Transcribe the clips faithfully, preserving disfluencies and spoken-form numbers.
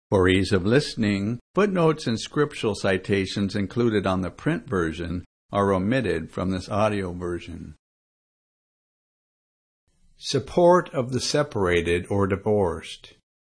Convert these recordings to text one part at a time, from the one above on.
For ease of listening, footnotes and scriptural citations included on the print version are omitted from this audio version. Support of the separated or divorced.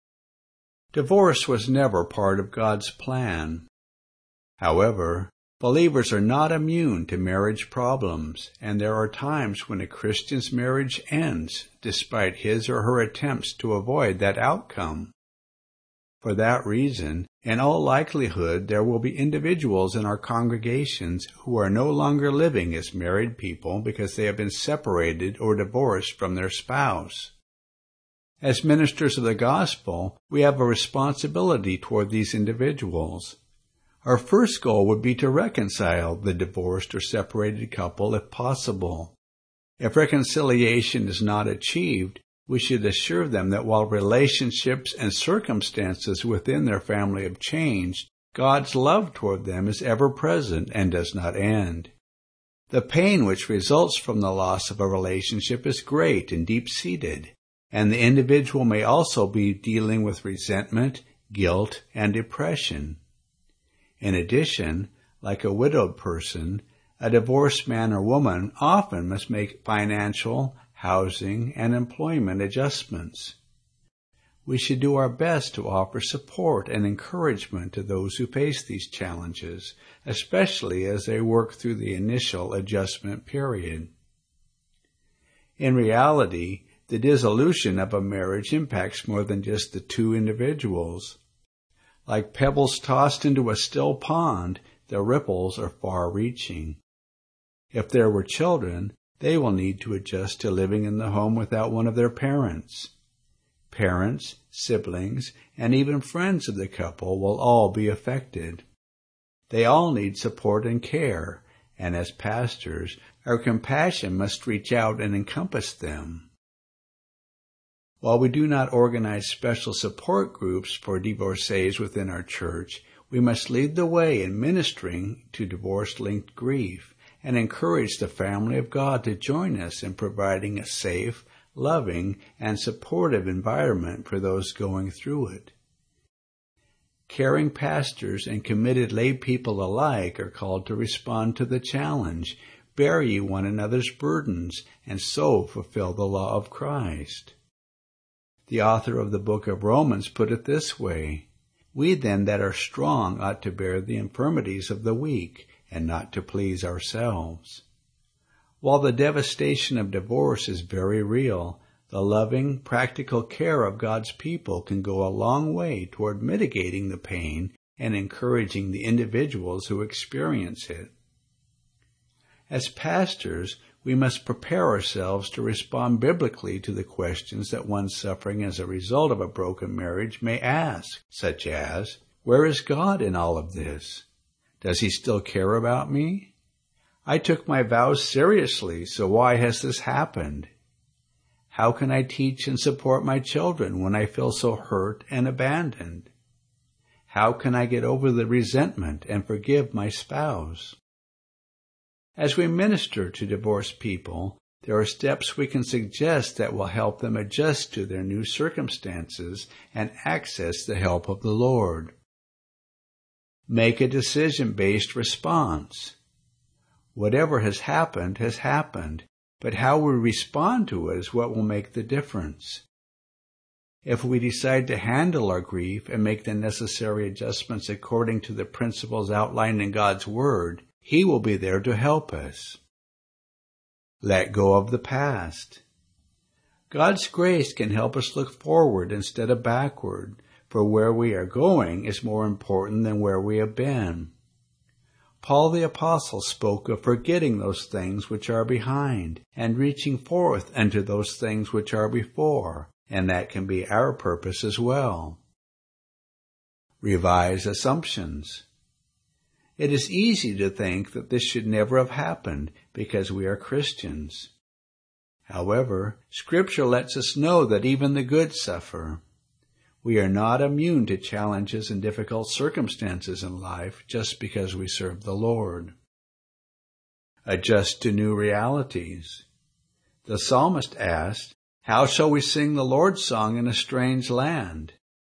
Divorce was never part of God's plan. However, believers are not immune to marriage problems, and there are times when a Christian's marriage ends despite his or her attempts to avoid that outcome. For that reason, in all likelihood, there will be individuals in our congregations who are no longer living as married people because they have been separated or divorced from their spouse. As ministers of the gospel, we have a responsibility toward these individuals. Our first goal would be to reconcile the divorced or separated couple if possible. If reconciliation is not achieved, we should assure them that while relationships and circumstances within their family have changed, God's love toward them is ever present and does not end. The pain which results from the loss of a relationship is great and deep-seated, and the individual may also be dealing with resentment, guilt, and depression. In addition, like a widowed person, a divorced man or woman often must make financial, housing, and employment adjustments. We should do our best to offer support and encouragement to those who face these challenges, especially as they work through the initial adjustment period. In reality, the dissolution of a marriage impacts more than just the two individuals. Like pebbles tossed into a still pond, the ripples are far-reaching. If there were children, they will need to adjust to living in the home without one of their parents. Parents, siblings, and even friends of the couple will all be affected. They all need support and care, and as pastors, our compassion must reach out and encompass them. While we do not organize special support groups for divorcees within our church, we must lead the way in ministering to divorce-linked grief and encourage the family of God to join us in providing a safe, loving, and supportive environment for those going through it. Caring pastors and committed lay people alike are called to respond to the challenge, bear ye one another's burdens, and so fulfill the law of Christ. The author of the book of Romans put it this way, "We then that are strong ought to bear the infirmities of the weak, and not to please ourselves." While the devastation of divorce is very real, the loving, practical care of God's people can go a long way toward mitigating the pain and encouraging the individuals who experience it. As pastors, we must prepare ourselves to respond biblically to the questions that one suffering as a result of a broken marriage may ask, such as, where is God in all of this? Does he still care about me? I took my vows seriously, so why has this happened? How can I teach and support my children when I feel so hurt and abandoned? How can I get over the resentment and forgive my spouse? As we minister to divorced people, there are steps we can suggest that will help them adjust to their new circumstances and access the help of the Lord. Make a decision-based response. Whatever has happened has happened, but how we respond to it is what will make the difference. If we decide to handle our grief and make the necessary adjustments according to the principles outlined in God's Word, He will be there to help us. Let go of the past. God's grace can help us look forward instead of backward, for where we are going is more important than where we have been. Paul the Apostle spoke of forgetting those things which are behind and reaching forth unto those things which are before, and that can be our purpose as well. Revise assumptions. It is easy to think that this should never have happened because we are Christians. However, Scripture lets us know that even the good suffer. We are not immune to challenges and difficult circumstances in life just because we serve the Lord. Adjust to new realities. The psalmist asked, "How shall we sing the Lord's song in a strange land?"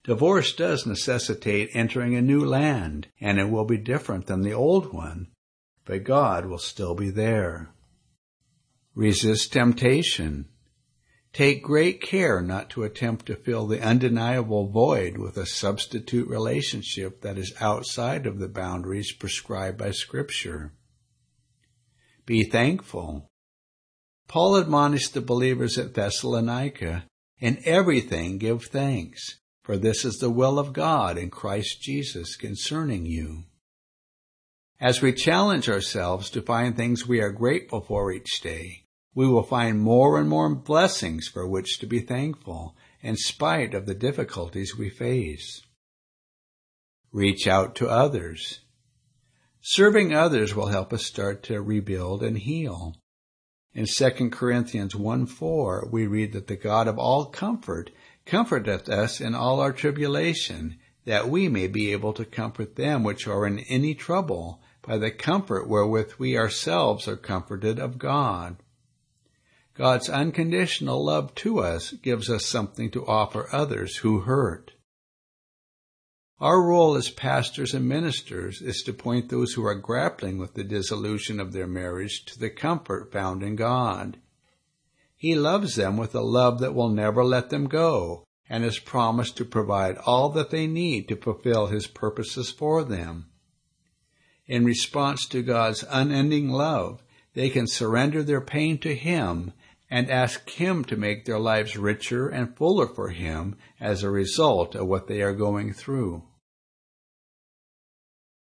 Divorce does necessitate entering a new land, and it will be different than the old one, but God will still be there. Resist temptation. Take great care not to attempt to fill the undeniable void with a substitute relationship that is outside of the boundaries prescribed by Scripture. Be thankful. Paul admonished the believers at Thessalonica, "In everything give thanks, for this is the will of God in Christ Jesus concerning you." As we challenge ourselves to find things we are grateful for each day, we will find more and more blessings for which to be thankful, in spite of the difficulties we face. Reach out to others. Serving others will help us start to rebuild and heal. In Second Corinthians one four, we read that the God of all comfort comforteth us in all our tribulation, that we may be able to comfort them which are in any trouble by the comfort wherewith we ourselves are comforted of God. God's unconditional love to us gives us something to offer others who hurt. Our role as pastors and ministers is to point those who are grappling with the dissolution of their marriage to the comfort found in God. He loves them with a love that will never let them go, and has promised to provide all that they need to fulfill His purposes for them. In response to God's unending love, they can surrender their pain to Him and ask Him to make their lives richer and fuller for Him as a result of what they are going through.